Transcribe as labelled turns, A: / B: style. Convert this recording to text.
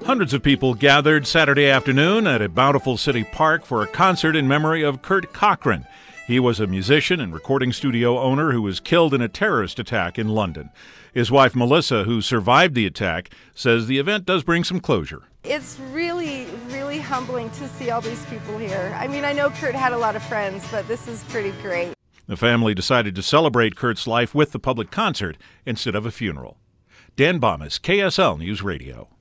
A: Hundreds of people gathered Saturday afternoon at a Bountiful City Park for a concert in memory of Kurt Cochran. He was a musician and recording studio owner who was killed in a terrorist attack in London. His wife, Melissa, who survived the attack, says the event does bring some closure.
B: It's really humbling to see all these people here. I mean, I know Kurt had a lot of friends, but this is pretty great.
A: The family decided to celebrate Kurt's life with the public concert instead of a funeral. Dan Bomas, KSL News Radio.